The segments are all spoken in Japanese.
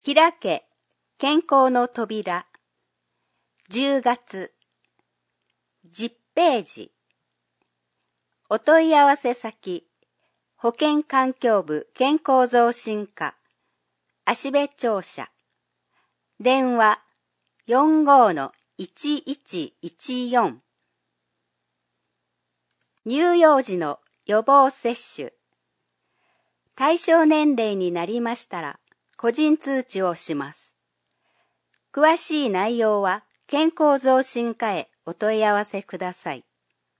開け、健康の扉。10月。10ページ。お問い合わせ先、保健環境部健康増進課、芦部庁舎。電話、45-1114。乳幼児の予防接種。対象年齢になりましたら、個人通知をします。詳しい内容は健康増進課へお問い合わせください。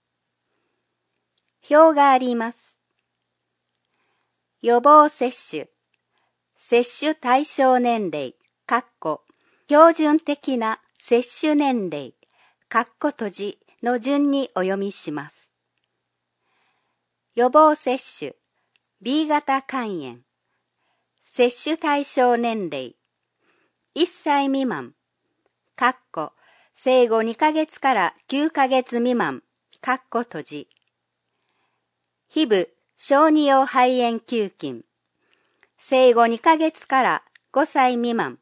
表があります。予防接種、接種対象年齢、標準的な接種年齢、閉じの順にお読みします。予防接種、B 型肝炎。接種対象年齢、1歳未満、生後2ヶ月から9ヶ月未満、閉じ。皮膚小児用肺炎球菌、生後2ヶ月から5歳未満、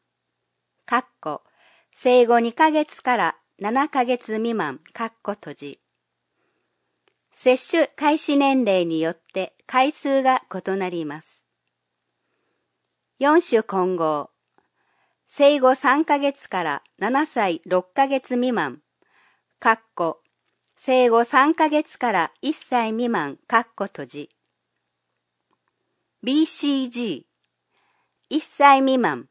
生後2ヶ月から7ヶ月未満、閉じ。接種開始年齢によって回数が異なります。4種混合。生後3ヶ月から7歳6ヶ月未満、生後3ヶ月から1歳未満、閉じ。BCG、1歳未満、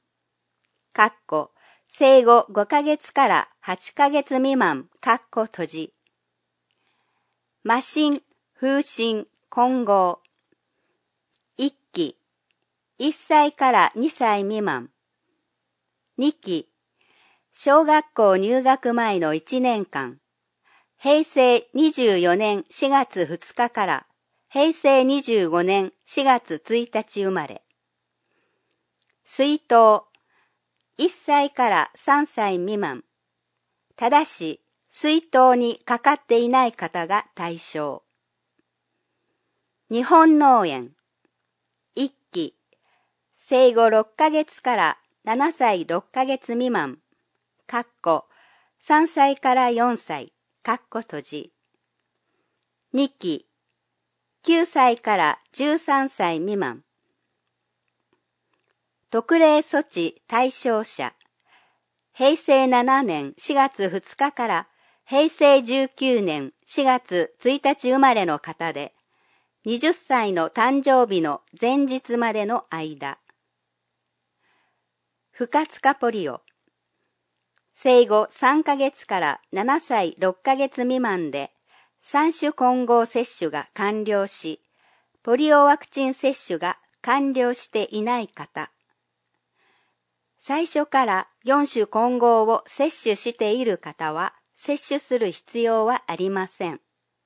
生後5ヶ月から8ヶ月未満、閉じ。麻疹、風疹、混合。1期、1歳から2歳未満。2期、小学校入学前の1年間。平成24年4月2日から平成25年4月1日生まれ。水筒、1歳から3歳未満。ただし、水筒にかかっていない方が対象。日本脳炎。1期、生後6ヶ月から7歳6ヶ月未満、3歳から4歳、閉じ。2期、9歳から13歳未満。特例措置対象者。平成7年4月2日から平成19年4月1日生まれの方で、20歳の誕生日の前日までの間。不活化ポリオ。生後3ヶ月から7歳6ヶ月未満で3種混合接種が完了し、ポリオワクチン接種が完了していない方。最初から4種混合を接種している方は接種する必要はありません。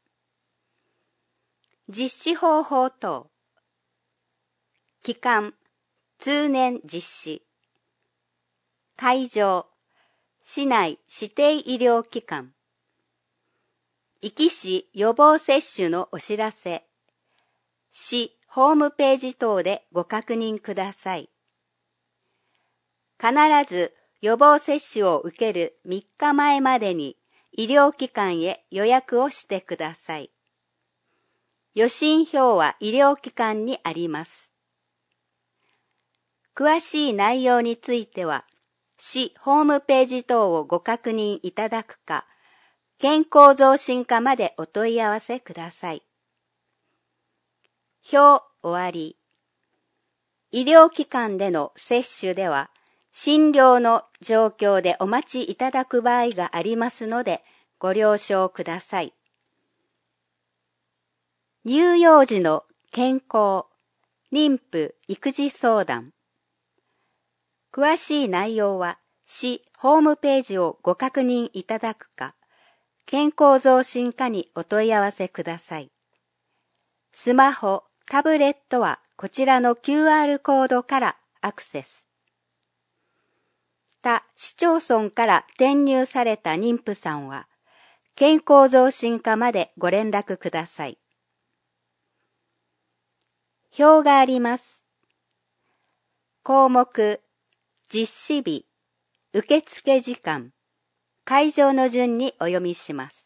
実施方法等。期間、通年実施。会場、市内指定医療機関。壱岐市予防接種のお知らせ。市ホームページ等でご確認ください。必ず予防接種を受ける3日前までに医療機関へ予約をしてください。予診票は医療機関にあります。詳しい内容については、市ホームページ等をご確認いただくか、健康増進課までお問い合わせください。表終わり。医療機関での接種では、診療の状況でお待ちいただく場合がありますので、ご了承ください。乳幼児の健康、妊婦、育児相談。詳しい内容は、市ホームページをご確認いただくか、健康増進課にお問い合わせください。スマホ、タブレットはこちらの QR コードからアクセス。他市町村から転入された妊婦さんは、健康増進課までご連絡ください。表があります。項目実施日、受付時間、会場の順にお読みします。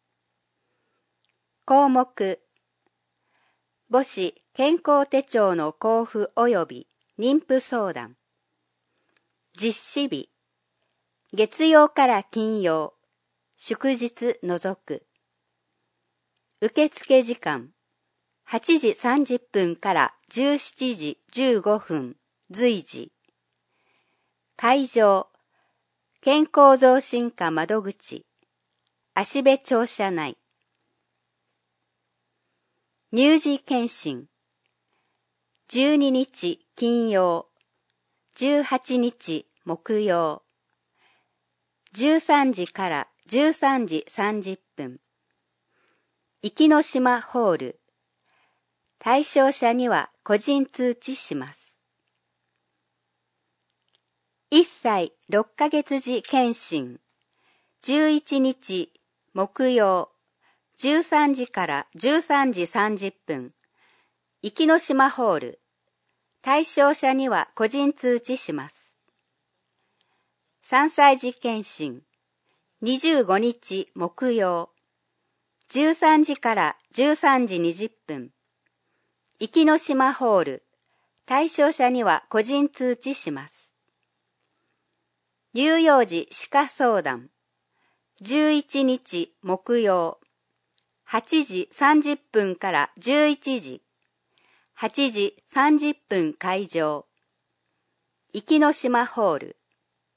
項目、母子健康手帳の交付及び妊婦相談。実施日、月曜から金曜、祝日除く。受付時間、8時30分から17時15分、随時。会場、健康増進課窓口、芦部庁舎内。乳児検診、12日金曜、18日木曜、13時から13時30分。壱岐島ホール。対象者には個人通知します。1歳6ヶ月児検診。11日木曜、13時から13時30分。壱岐島ホール。対象者には個人通知します。3歳児検診。25日木曜。13時から13時20分。壱岐島ホール。対象者には個人通知します。乳幼児歯科相談。11日木曜。8時30分から11時。8時30分会場。壱岐島ホール。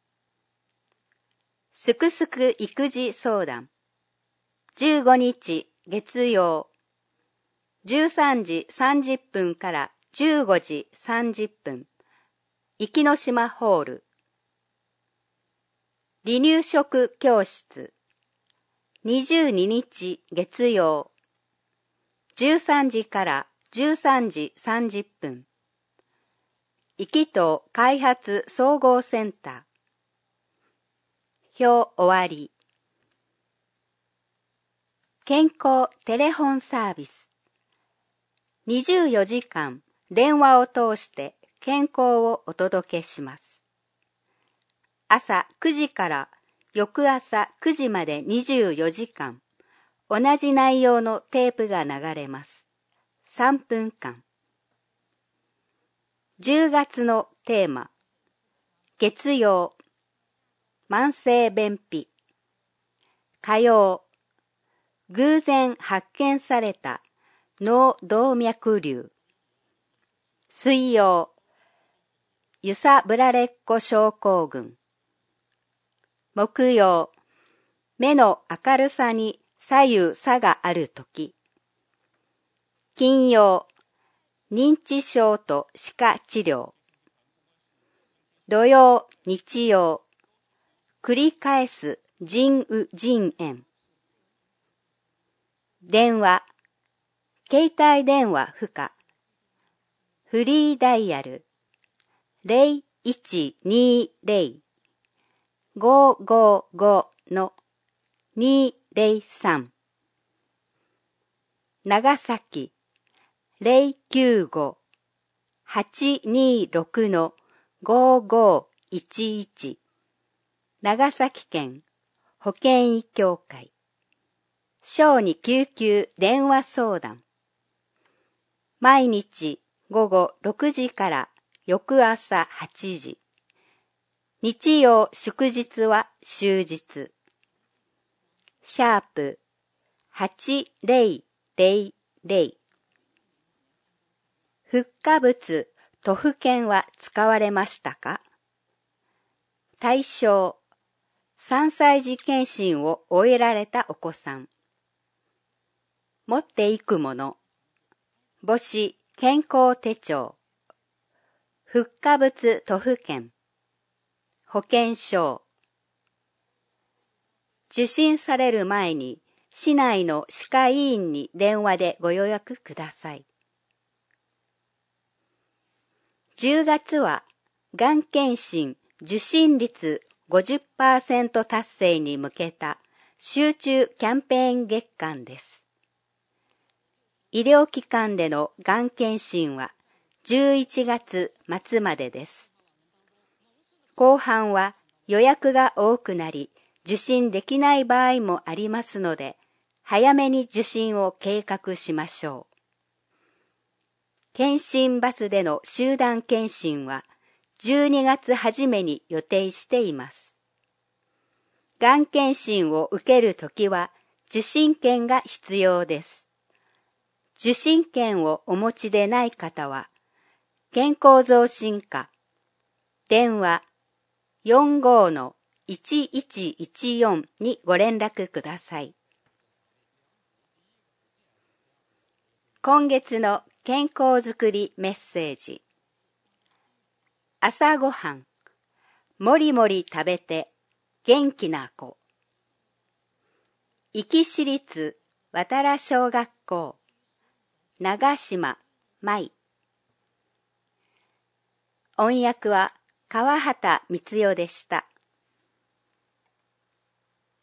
すくすく育児相談。15日月曜。13時30分から15時30分。壱岐島ホール。離乳食教室。22日月曜。13時から13時30分。壱岐島開発総合センター。表終わり。健康テレホンサービス。24時間電話を通して健康をお届けします。朝9時から翌朝9時まで24時間、同じ内容のテープが流れます。3分間。10月のテーマ。月曜。慢性便秘。火曜。偶然発見された脳動脈瘤。水曜。揺さぶられっ子症候群。木曜。目の明るさに左右差があるとき。金曜。認知症と歯科治療。土曜、日曜。繰り返す腎盂腎炎。電話。携帯電話不可。フリーダイヤル。0120-555-203。長崎。095-826-5511。長崎県保健医協会。小児救急電話相談。毎日午後6時から翌朝8時。日曜祝日は終日。シャープ8000。復化物都府県は使われましたか？対象、3歳児検診を終えられたお子さん。持っていくもの。母子健康手帳。復化物都府県。保険証。受診される前に市内の歯科医院に電話でご予約ください。10月は、がん検診受診率 50% 達成に向けた集中キャンペーン月間です。医療機関でのがん検診は11月末までです。 後半は予約が多くなり、受診できない場合もありますので、早めに受診を計画しましょう。検診バスでの集団検診は12月初めに予定しています。がん検診を受けるときは受診券が必要です。受診券をお持ちでない方は、健康増進課、電話 45-1114 にご連絡ください。今月の健康づくりメッセージ。朝ごはん、もりもり食べて元気な子。壱岐市立渡良小学校、長島舞。音訳は川畑光代でした。